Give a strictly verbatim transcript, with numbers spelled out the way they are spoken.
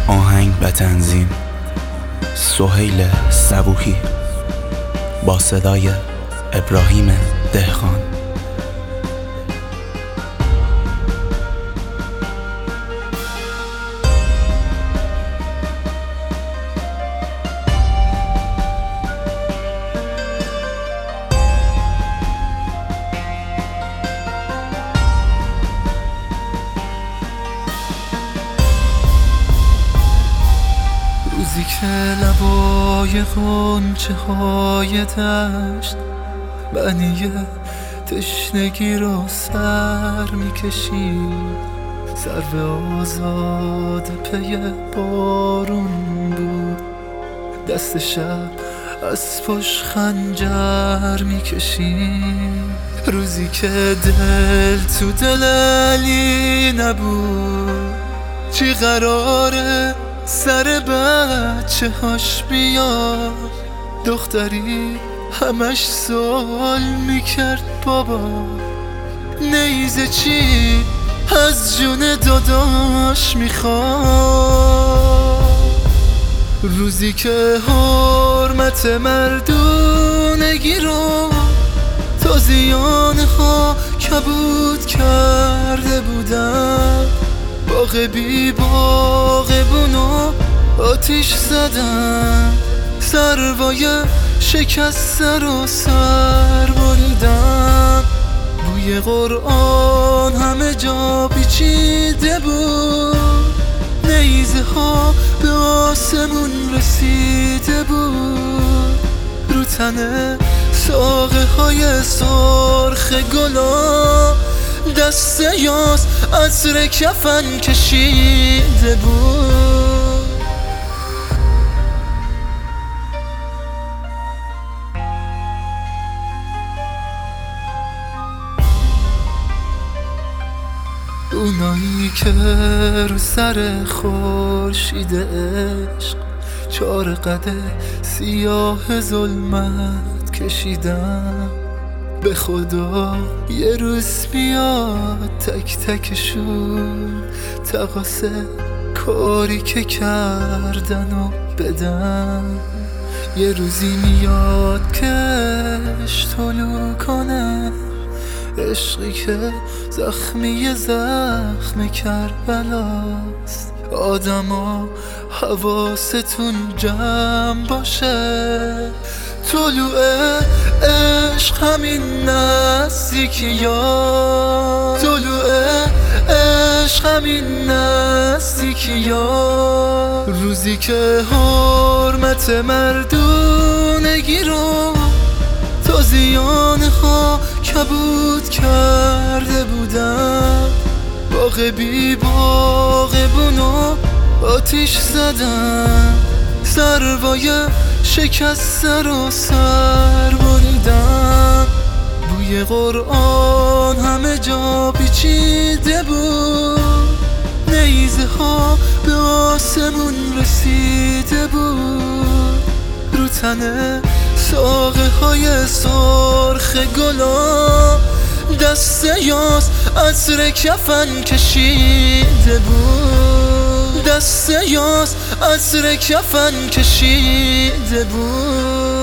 آهنگ و تنظیم سهیل صبوحی با صدای ابراهیم دهقان. روزی که لبای غنچه های دشت معنی تشنگی رو سر میکشید، سرو آزاد پی بارون بود، دست شب از پشت خنجر میکشید. روزی که دل تو دل علی نبود، چی قراره سر بچه هاش بیاد؟ دختری همش سوال میکرد بابا نیزه چی از جون داداش میخواد. روزی که حرمت مردونگی رو تازیانها کبود کرده بودن، باغ بی باغبونو آتیش زدن، سروای شکسته رو سر بریدن. بوی قرآن همه جا پیچیده بود، نیزه ها به آسمون رسیده بود، رو تنه ساقه های سرخ گلا دست یاس عطر کفن کشیده بود. اونایی که رو سر خورشید عشق چار قده سیاه ظلمت کشیدن، به خدا یه روز بیاد تک تکشون تقاسه کاری که کردن و بدن. یه روزی میاد کش طلوع کنه، عشقی که زخمی زخم کربلاست. آدما حواستون جمع باشه، طلوع عشق همین نزدیکی ها، طلوع عشق همین نزدیکی ها. روزی که حرمت مردونگی رو تازیانها کبود کرده بودن، باغ بی باغبونو آتیش زدن، سروای شکسته رو سر بریدن. بوی قرآن همه جا پیچیده بود، نیزه ها به آسمون رسیده بود، رو تنه ساقه های سرخ گلا دست یاس عطر کفن کشیده بود، دست یاس عطر کفن کشیده بود.